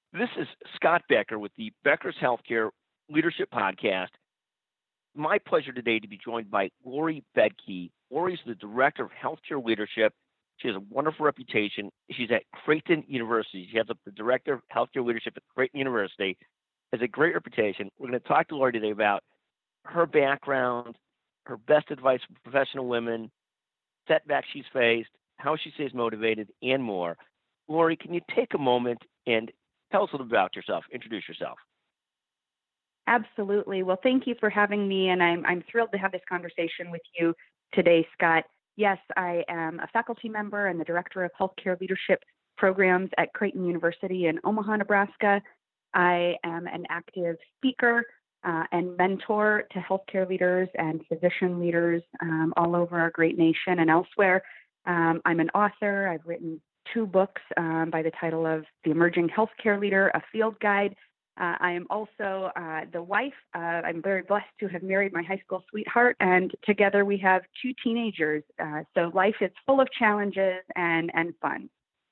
This is Scott Becker with the Becker's Healthcare Leadership Podcast. My pleasure today to be joined by Lori Bedke. Lori is the Director of Healthcare Leadership. She has a wonderful reputation. She's at Creighton University. She has the Director of Healthcare Leadership at Creighton University. Has a great reputation. We're going to talk to Lori today about her background, her best advice for professional women, setbacks she's faced, how she stays motivated, and more. Lori, can you take a moment and tell us a little about yourself, introduce yourself? Absolutely. Well, thank you for having me, and I'm thrilled to have this conversation with you today, Scott. Yes, I am a faculty member and the Director of Healthcare Leadership Programs at Creighton University in Omaha, Nebraska. I am an active speaker and mentor to healthcare leaders and physician leaders all over our great nation and elsewhere. I'm an author. I've written 2 books by the title of The Emerging Healthcare Leader, a Field Guide. I am also the wife. I'm very blessed to have married my high school sweetheart, and together we have 2 teenagers. So life is full of challenges and fun.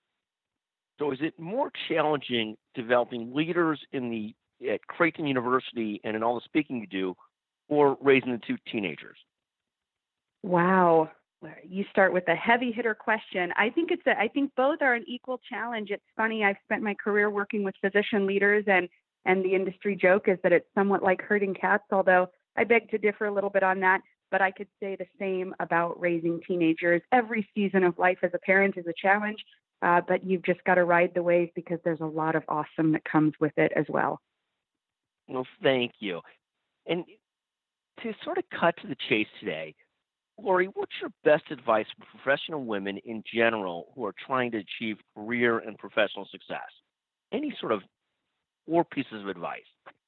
So is it more challenging developing leaders at Creighton University and in all the speaking you do, or raising the 2 teenagers? Wow. You start with a heavy hitter question. I think both are an equal challenge. It's funny. I've spent my career working with physician leaders, and the industry joke is that it's somewhat like herding cats, although I beg to differ a little bit on that. But I could say the same about raising teenagers. Every season of life as a parent is a challenge, but you've just got to ride the wave because there's a lot of awesome that comes with it as well. Well, thank you. And to sort of cut to the chase today, Lori, what's your best advice for professional women in general who are trying to achieve career and professional success? Any sort of 4 pieces of advice?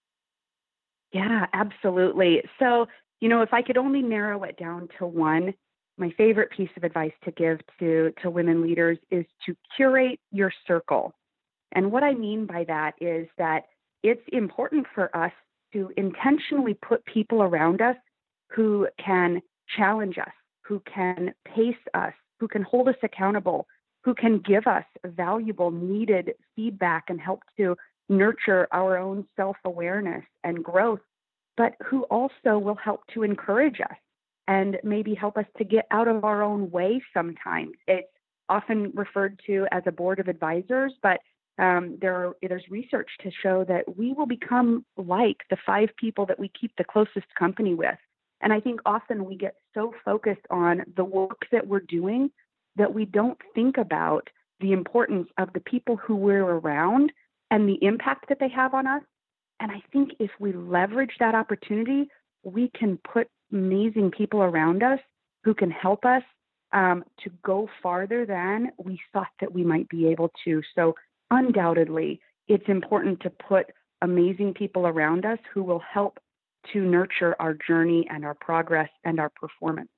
Yeah, absolutely. So, if I could only narrow it down to one, my favorite piece of advice to give to women leaders is to curate your circle. And what I mean by that is that it's important for us to intentionally put people around us who can challenge us, who can pace us, who can hold us accountable, who can give us valuable, needed feedback and help to nurture our own self-awareness and growth, but who also will help to encourage us and maybe help us to get out of our own way sometimes. It's often referred to as a board of advisors, but there's research to show that we will become like the 5 people that we keep the closest company with. And I think often we get so focused on the work that we're doing that we don't think about the importance of the people who we're around and the impact that they have on us. And I think if we leverage that opportunity, we can put amazing people around us who can help us to go farther than we thought that we might be able to. So undoubtedly, it's important to put amazing people around us who will help to nurture our journey and our progress and our performance.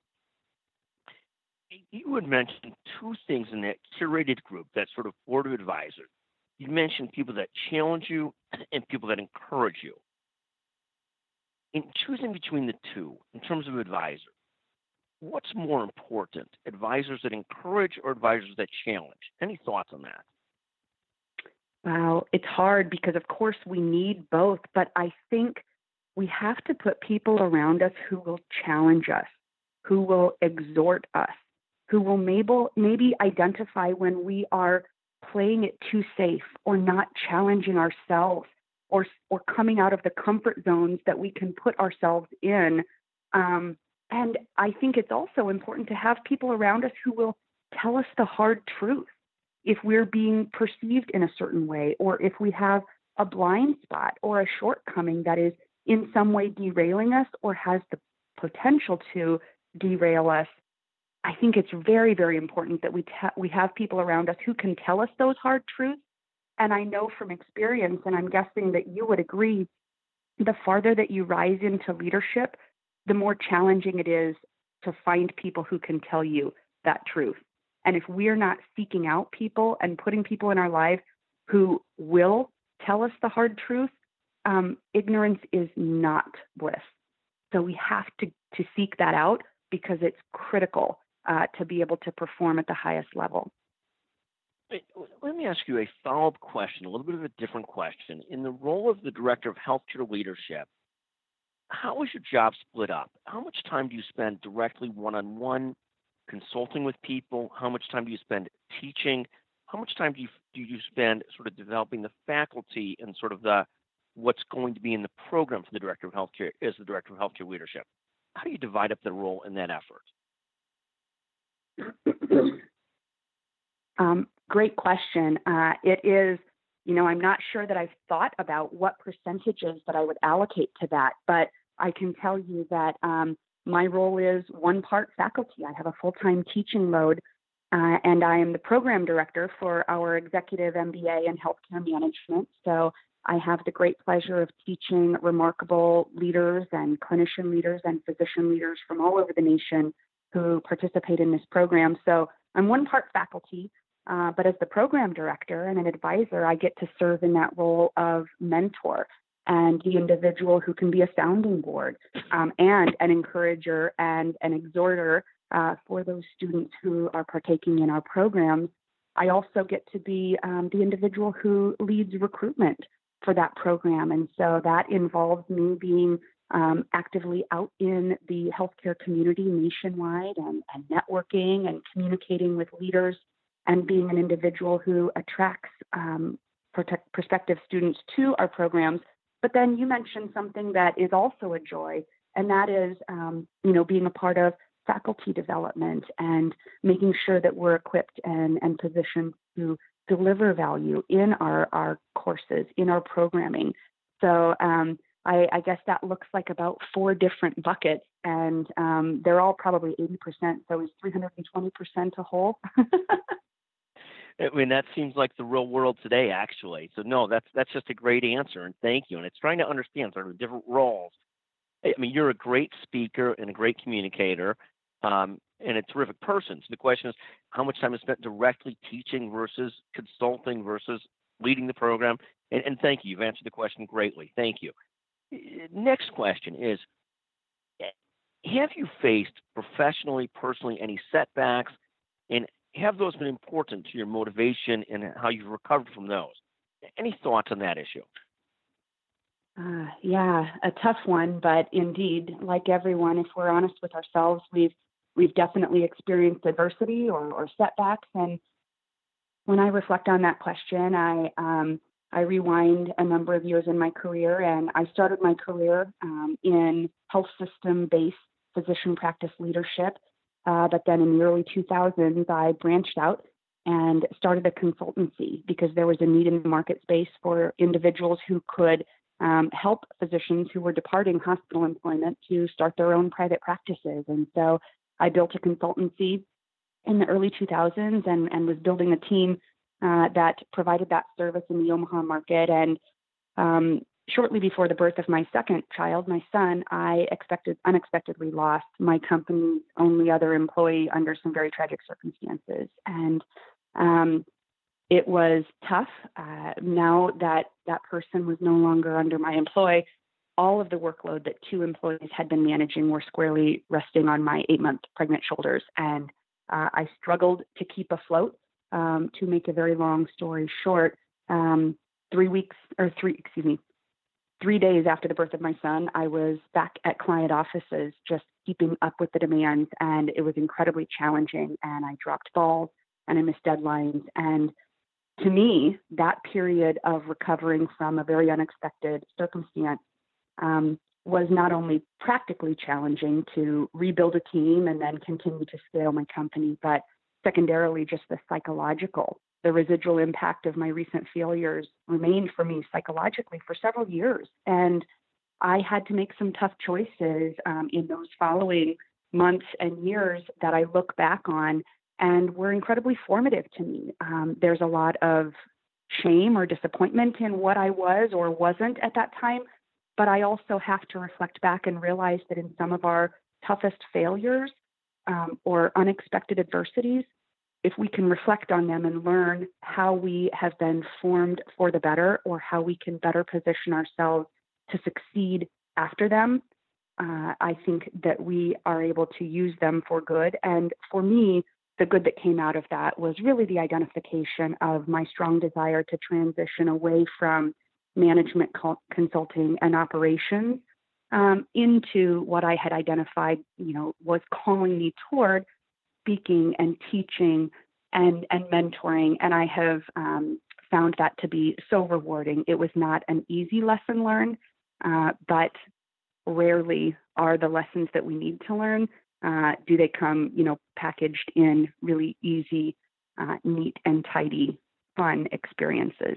You would mention 2 things in that curated group, that sort of board of advisors. You mentioned people that challenge you and people that encourage you. In choosing between the 2, in terms of advisors, what's more important, advisors that encourage or advisors that challenge? Any thoughts on that? Wow, it's hard because, of course, we need both, but I think we have to put people around us who will challenge us, who will exhort us, who will maybe identify when we are playing it too safe or not challenging ourselves or coming out of the comfort zones that we can put ourselves in. And I think it's also important to have people around us who will tell us the hard truth if we're being perceived in a certain way, or if we have a blind spot or a shortcoming that is in some way derailing us or has the potential to derail us. I think it's very, very important that we have people around us who can tell us those hard truths. And I know from experience, and I'm guessing that you would agree, the farther that you rise into leadership, the more challenging it is to find people who can tell you that truth. And if we're not seeking out people and putting people in our life who will tell us the hard truth, ignorance is not bliss. So we have to seek that out because it's critical to be able to perform at the highest level. Let me ask you a follow-up question, a little bit of a different question. In the role of the Director of Healthcare Leadership, how is your job split up? How much time do you spend directly one-on-one consulting with people? How much time do you spend teaching? How much time do you spend sort of developing the faculty and sort of the what's going to be in the program for the Director of Healthcare as the Director of Healthcare Leadership? How do you divide up the role in that effort? Great question. It is, I'm not sure that I've thought about what percentages that I would allocate to that, but I can tell you that my role is one part faculty. I have a full-time teaching load, and I am the program director for our executive MBA in healthcare management. So I have the great pleasure of teaching remarkable leaders and clinician leaders and physician leaders from all over the nation who participate in this program. So I'm one part faculty, but as the program director and an advisor, I get to serve in that role of mentor and the individual who can be a sounding board and an encourager and an exhorter for those students who are partaking in our programs. I also get to be the individual who leads recruitment for that program. And so that involves me being actively out in the healthcare community nationwide and networking and communicating with leaders and being an individual who attracts prospective students to our programs. But then you mentioned something that is also a joy, and that is, being a part of faculty development and making sure that we're equipped and positioned to deliver value in our courses, in our programming. So I guess that looks like about 4 different buckets, and they're all probably 80%. So is 320% a whole? I mean, that seems like the real world today, actually. So no, that's just a great answer, and thank you. And it's trying to understand sort of the different roles. I mean, you're a great speaker and a great communicator, and a terrific person. So the question is, how much time is spent directly teaching versus consulting versus leading the program? And thank you. You've answered the question greatly. Thank you. Next question is, have you faced professionally, personally, any setbacks, and have those been important to your motivation and how you've recovered from those? Any thoughts on that issue? Yeah, a tough one, but indeed, like everyone, if we're honest with ourselves, we've definitely experienced adversity or setbacks. And when I reflect on that question, I rewind a number of years in my career, and I started my career in health system-based physician practice leadership. But then in the early 2000s, I branched out and started a consultancy because there was a need in the market space for individuals who could help physicians who were departing hospital employment to start their own private practices. And so I built a consultancy in the early 2000s and was building a team that provided that service in the Omaha market. And shortly before the birth of my second child, my son, I unexpectedly lost my company's only other employee under some very tragic circumstances. And it was tough. Now that that person was no longer under my employ, all of the workload that 2 employees had been managing were squarely resting on my 8-month pregnant shoulders. And I struggled to keep afloat. To make a very long story short, 3 days after the birth of my son, I was back at client offices just keeping up with the demands, and it was incredibly challenging, and I dropped balls and I missed deadlines. And to me, that period of recovering from a very unexpected circumstance was not only practically challenging to rebuild a team and then continue to scale my company, but secondarily just the residual impact of my recent failures remained for me psychologically for several years. And I had to make some tough choices in those following months and years that I look back on and were incredibly formative to me. There's a lot of shame or disappointment in what I was or wasn't at that time, but I also have to reflect back and realize that in some of our toughest failures or unexpected adversities, if we can reflect on them and learn how we have been formed for the better or how we can better position ourselves to succeed after them, I think that we are able to use them for good. And for me, the good that came out of that was really the identification of my strong desire to transition away from management consulting and operations into what I had identified, was calling me toward speaking and teaching and mentoring. And I have found that to be so rewarding. It was not an easy lesson learned, but rarely are the lessons that we need to learn, do they come, packaged in really easy, neat and tidy, fun experiences.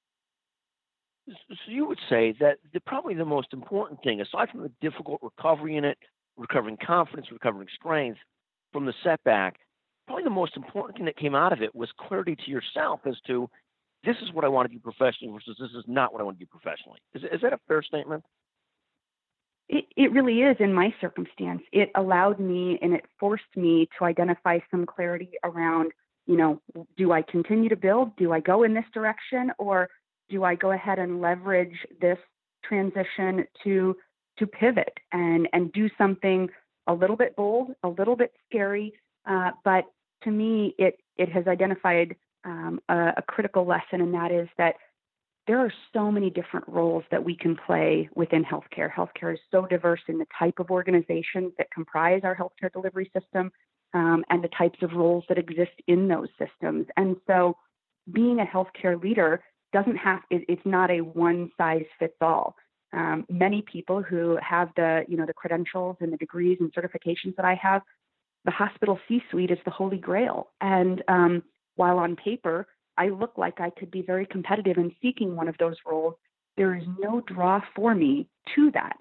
So you would say that probably the most important thing, aside from the difficult recovery in it, recovering confidence, recovering strength from the setback, probably the most important thing that came out of it was clarity to yourself as to this is what I want to do professionally versus this is not what I want to do professionally. Is that a fair statement? It really is in my circumstance. It allowed me and it forced me to identify some clarity around, do I continue to build? Do I go in this direction? Or do I go ahead and leverage this transition to pivot and do something a little bit bold, a little bit scary? But to me, it has identified a critical lesson, and that is that there are so many different roles that we can play within healthcare. Healthcare is so diverse in the type of organizations that comprise our healthcare delivery system and the types of roles that exist in those systems. And so being a healthcare leader it's not a one size fits all. Many people who have the credentials and the degrees and certifications that I have, the hospital C-suite is the holy grail. And while on paper, I look like I could be very competitive in seeking one of those roles, there is no draw for me to that.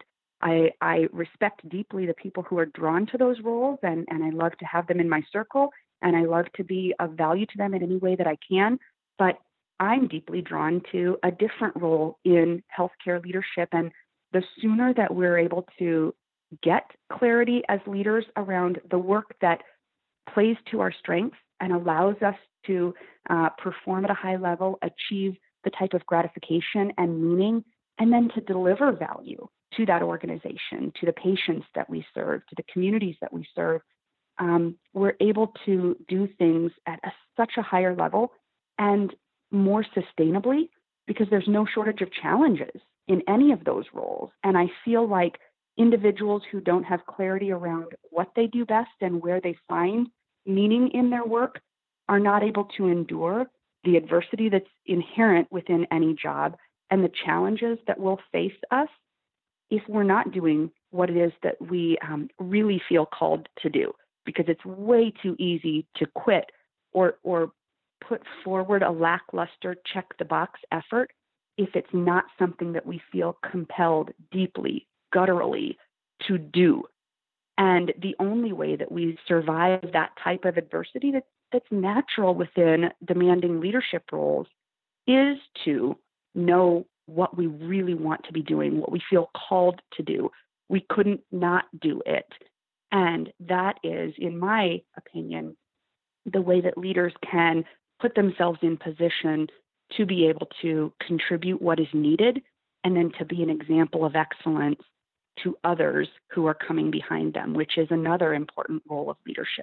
I respect deeply the people who are drawn to those roles, and I love to have them in my circle, and I love to be of value to them in any way that I can. But I'm deeply drawn to a different role in healthcare leadership. And the sooner that we're able to get clarity as leaders around the work that plays to our strengths and allows us to perform at a high level, achieve the type of gratification and meaning, and then to deliver value to that organization, to the patients that we serve, to the communities that we serve, we're able to do things at such a higher level and more sustainably because there's no shortage of challenges in any of those roles. And I feel like individuals who don't have clarity around what they do best and where they find meaning in their work are not able to endure the adversity that's inherent within any job and the challenges that will face us if we're not doing what it is that we really feel called to do, because it's way too easy to quit or put forward a lackluster check the box effort if it's not something that we feel compelled deeply, gutturally to do. And the only way that we survive that type of adversity that's natural within demanding leadership roles is to know what we really want to be doing, what we feel called to do. We couldn't not do it. And that is, in my opinion, the way that leaders can put themselves in position to be able to contribute what is needed and then to be an example of excellence to others who are coming behind them, which is another important role of leadership.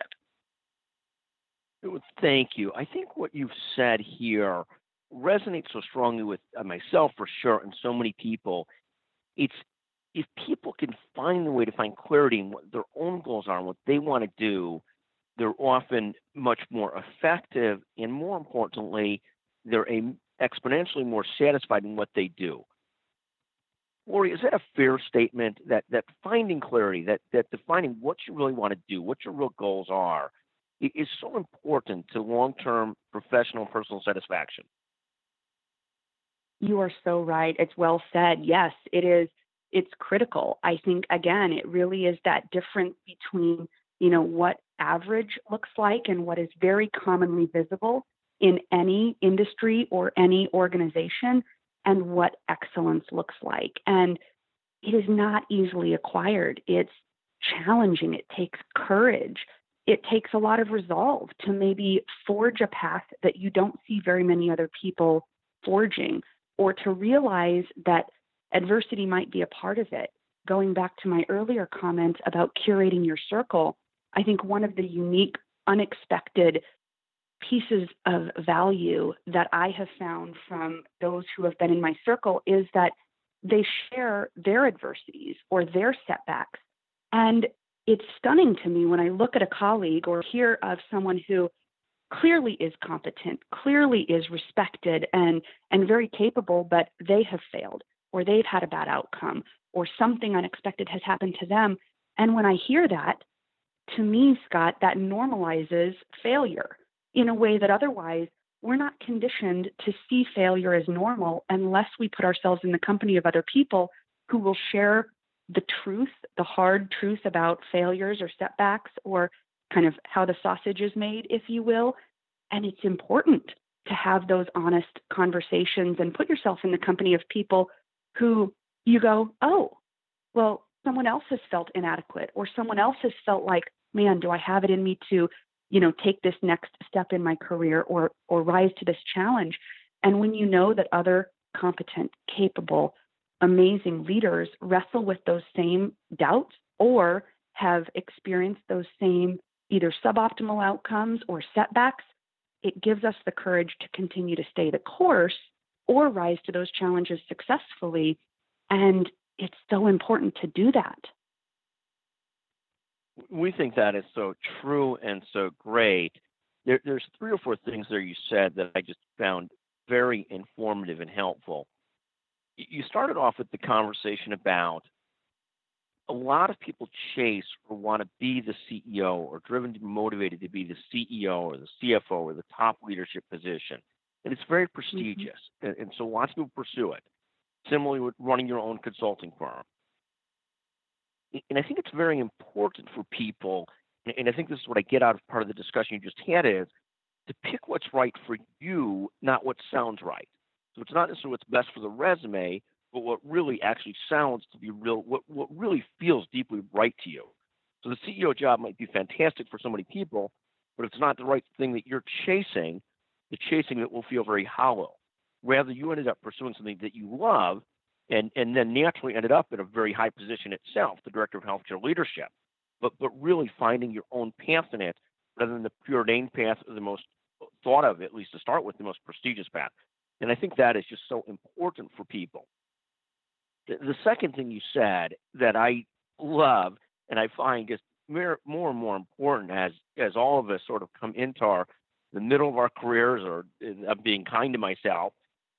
Thank you. I think what you've said here resonates so strongly with myself for sure and so many people. It's if people can find the way to find clarity in what their own goals are and what they want to do, they're often much more effective, and more importantly, they're exponentially more satisfied in what they do. Lori, is that a fair statement that finding clarity, that defining what you really want to do, what your real goals are, is so important to long-term professional and personal satisfaction? You are so right. It's well said. Yes, it is. It's critical. I think, again, it really is that difference between, what average looks like and what is very commonly visible in any industry or any organization and what excellence looks like. And it is not easily acquired. It's challenging. It takes courage. It takes a lot of resolve to maybe forge a path that you don't see very many other people forging, or to realize that adversity might be a part of it. Going back to my earlier comment about curating your circle, I think one of the unique unexpected pieces of value that I have found from those who have been in my circle is that they share their adversities or their setbacks. And it's stunning to me when I look at a colleague or hear of someone who clearly is competent, clearly is respected and very capable, but they have failed or they've had a bad outcome or something unexpected has happened to them. And when I hear that, to me, Scott, that normalizes failure in a way that otherwise we're not conditioned to see failure as normal unless we put ourselves in the company of other people who will share the truth, the hard truth about failures or setbacks or kind of how the sausage is made, if you will. And it's important to have those honest conversations and put yourself in the company of people who you go, oh, well, someone else has felt inadequate or someone else has felt like, man, do I have it in me to, take this next step in my career or rise to this challenge? And when you know that other competent, capable, amazing leaders wrestle with those same doubts or have experienced those same either suboptimal outcomes or setbacks, it gives us the courage to continue to stay the course or rise to those challenges successfully. And it's so important to do that. We think that is so true and so great. There's 3 or 4 things there you said that I just found very informative and helpful. You started off with the conversation about a lot of people chase or want to be the CEO or driven to be motivated to be the CEO or the CFO or the top leadership position. And it's very prestigious. And so lots of people pursue it. Similarly with running your own consulting firm. And I think it's very important for people, and I think this is what I get out of part of the discussion you just had, is to pick what's right for you, not what sounds right. So it's not necessarily what's best for the resume, but what really actually sounds to be real, what really feels deeply right to you. So the CEO job might be fantastic for so many people, but if it's not the right thing that you're chasing, the chasing it will feel very hollow. Rather, you ended up pursuing something that you love and then naturally ended up in a very high position itself, the director of healthcare leadership, but really finding your own path in it rather than the preordained path or the most thought of, at least to start with, the most prestigious path. And I think that is just so important for people. The second thing you said that I love and I find just more and more important as all of us sort of come into the middle of our careers or of being kind to myself,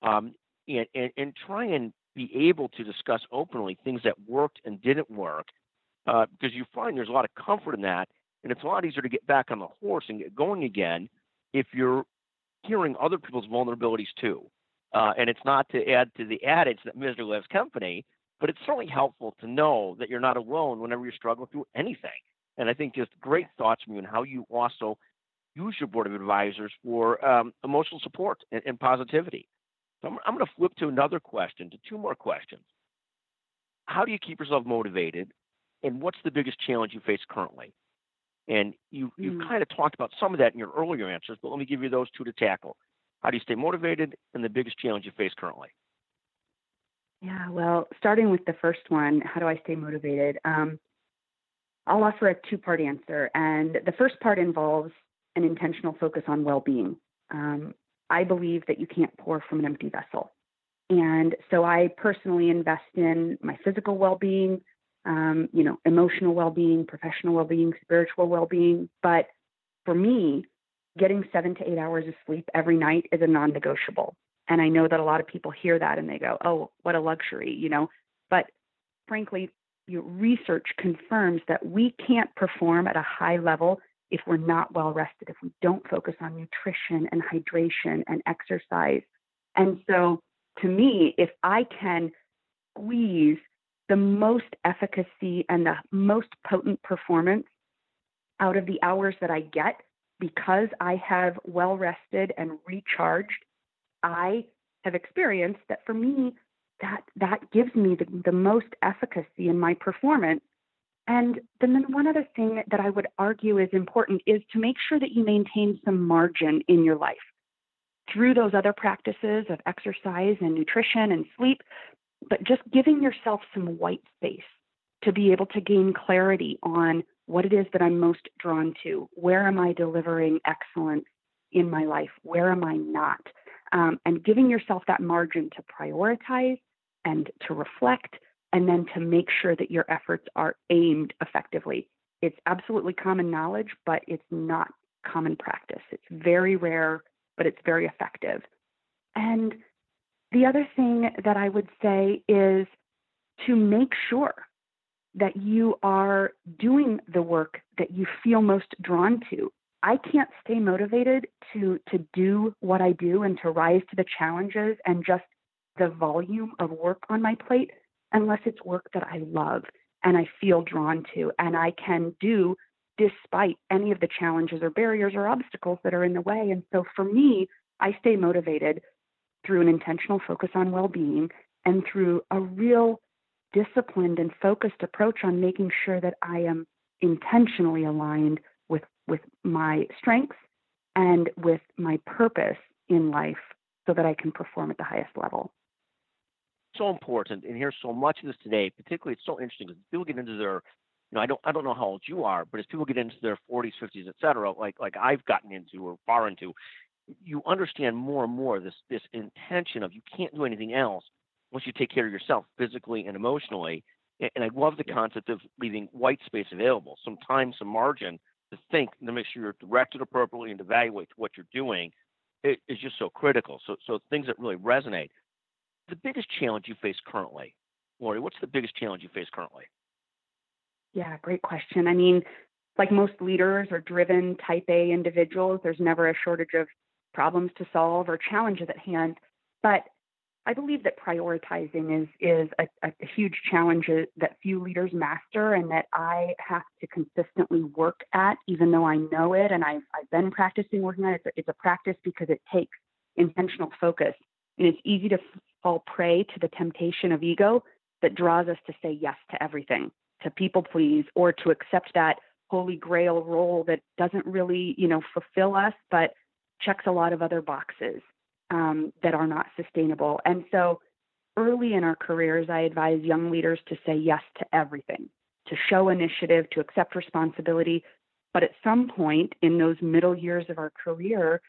and try and be able to discuss openly things that worked and didn't work, because you find there's a lot of comfort in that, and it's a lot easier to get back on the horse and get going again if you're hearing other people's vulnerabilities too. And it's not to add to the adage that misery loves company, but it's certainly helpful to know that you're not alone whenever you're struggling through anything. And I think just great thoughts from you and how you also use your board of advisors for emotional support and positivity. So I'm going to flip to another question, to 2 more questions. How do you keep yourself motivated, and what's the biggest challenge you face currently? And you've kind of talked about some of that in your earlier answers, but let me give you those 2 to tackle. How do you stay motivated, and the biggest challenge you face currently? Yeah, well, starting with the first one, how do I stay motivated? I'll offer a 2-part answer. And the first part involves an intentional focus on well-being. I believe that you can't pour from an empty vessel. And so I personally invest in my physical well-being, emotional well-being, professional well-being, spiritual well-being. But for me, getting 7 to 8 hours of sleep every night is a non-negotiable. And I know that a lot of people hear that and they go, oh, what a luxury, But frankly, research confirms that we can't perform at a high level if we're not well rested, if we don't focus on nutrition and hydration and exercise. And so to me, if I can squeeze the most efficacy and the most potent performance out of the hours that I get because I have well rested and recharged, I have experienced that for me, that gives me the most efficacy in my performance. And then one other thing that I would argue is important is to make sure that you maintain some margin in your life through those other practices of exercise and nutrition and sleep, but just giving yourself some white space to be able to gain clarity on what it is that I'm most drawn to. Where am I delivering excellence in my life? Where am I not? And giving yourself that margin to prioritize and to reflect, and then to make sure that your efforts are aimed effectively. It's absolutely common knowledge, but it's not common practice. It's very rare, but it's very effective. And the other thing that I would say is to make sure that you are doing the work that you feel most drawn to. I can't stay motivated to do what I do and to rise to the challenges and just the volume of work on my plate unless it's work that I love and I feel drawn to and I can do despite any of the challenges or barriers or obstacles that are in the way. And so for me, I stay motivated through an intentional focus on well-being and through a real disciplined and focused approach on making sure that I am intentionally aligned with my strengths and with my purpose in life so that I can perform at the highest level. So important, and here's so much of this today. Particularly, it's so interesting because people get into their, I don't know how old you are, but as people get into their 40s, 50s, et cetera, like I've gotten into or far into, you understand more and more this intention of you can't do anything else once you take care of yourself physically and emotionally. And I love the concept of leaving white space available, some time, some margin to think and to make sure you're directed appropriately and evaluate what you're doing. It is just so critical. So things that really resonate. The biggest challenge you face currently, Lori, what's the biggest challenge you face currently? Yeah, great question. I mean, like most leaders or driven type A individuals, there's never a shortage of problems to solve or challenges at hand. But I believe that prioritizing is a huge challenge that few leaders master and that I have to consistently work at, even though I know it and I've been practicing working at it. It's a practice because it takes intentional focus. And it's easy to fall prey to the temptation of ego that draws us to say yes to everything, to people please, or to accept that holy grail role that doesn't really, fulfill us, but checks a lot of other boxes that are not sustainable. And so early in our careers, I advise young leaders to say yes to everything, to show initiative, to accept responsibility. But at some point in those middle years of our career,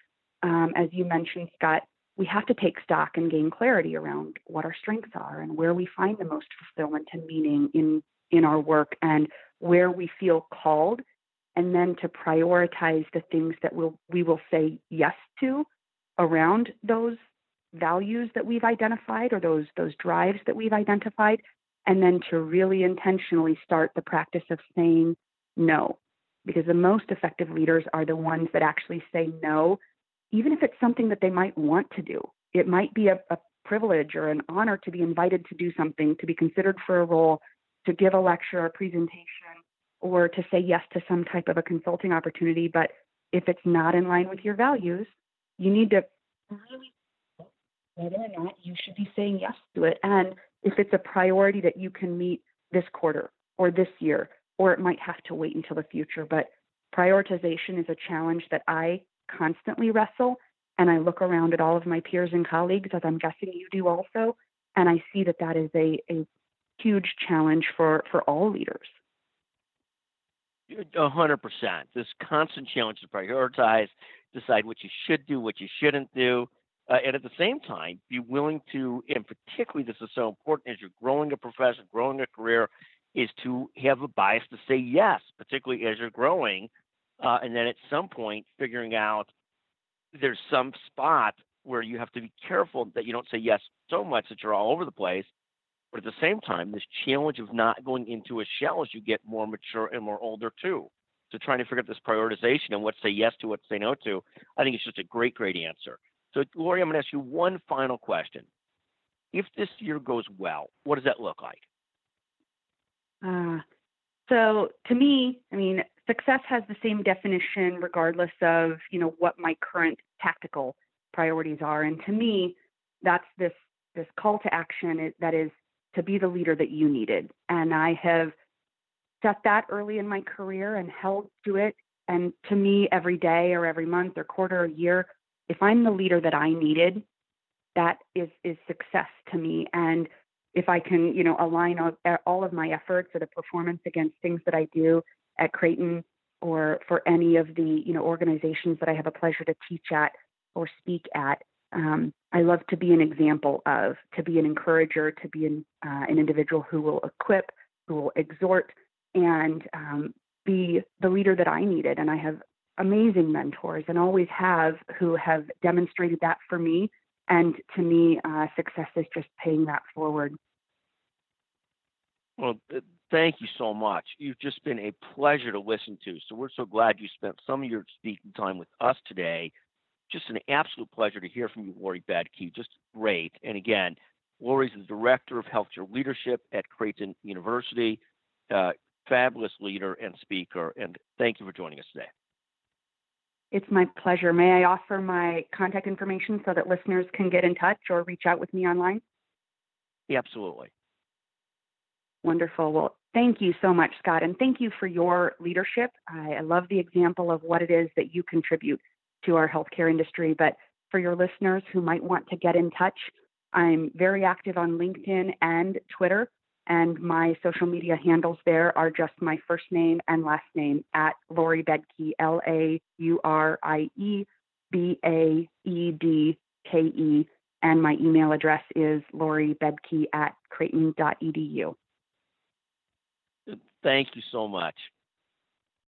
as you mentioned, Scott, we have to take stock and gain clarity around what our strengths are and where we find the most fulfillment and meaning in our work and where we feel called, and then to prioritize the things that we will say yes to around those values that we've identified or those drives that we've identified, and then to really intentionally start the practice of saying no, because the most effective leaders are the ones that actually say no, even if it's something that they might want to do. It might be a privilege or an honor to be invited to do something, to be considered for a role, to give a lecture or presentation, or to say yes to some type of a consulting opportunity. But if it's not in line with your values, you need to really whether or not you should be saying yes to it. And if it's a priority that you can meet this quarter or this year, or it might have to wait until the future. But prioritization is a challenge that I constantly wrestle. And I look around at all of my peers and colleagues, as I'm guessing you do also, and I see that is a huge challenge for all leaders. 100%. This constant challenge to prioritize, decide what you should do, what you shouldn't do, and at the same time, be willing to, and particularly this is so important as you're growing a profession, growing a career, is to have a bias to say yes, particularly as you're growing, and then at some point figuring out there's some spot where you have to be careful that you don't say yes so much that you're all over the place. But at the same time, this challenge of not going into a shell as you get more mature and more older too. So trying to figure out this prioritization and what to say yes to, what to say no to, I think it's just a great, great answer. So Lori, I'm going to ask you one final question. If this year goes well, what does that look like? So to me, I mean, success has the same definition regardless of, what my current tactical priorities are. And to me, that's this call to action that is to be the leader that you needed. And I have set that early in my career and held to it. And to me, every day or every month or quarter or year, if I'm the leader that I needed, that is success to me. And if I can, align all of my efforts or the performance against things that I do at Creighton or for any of the organizations that I have a pleasure to teach at or speak at. I love to be an example of, to be an encourager, to be an individual who will equip, who will exhort, and be the leader that I needed. And I have amazing mentors and always have, who have demonstrated that for me. And to me, success is just paying that forward. Well, thank you so much. You've just been a pleasure to listen to. So we're so glad you spent some of your speaking time with us today. Just an absolute pleasure to hear from you, Lori Bedke. Just great. And again, Lori's the Director of Healthcare Leadership at Creighton University. Fabulous leader and speaker. And thank you for joining us today. It's my pleasure. May I offer my contact information so that listeners can get in touch or reach out with me online? Absolutely. Wonderful. Well, thank you so much, Scott, and thank you for your leadership. I love the example of what it is that you contribute to our healthcare industry. But for your listeners who might want to get in touch, I'm very active on LinkedIn and Twitter, and my social media handles there are just my first name and last name at Lori Bedke, LaurieBedke, and my email address is lauriebedke@creighton.edu. Thank you so much.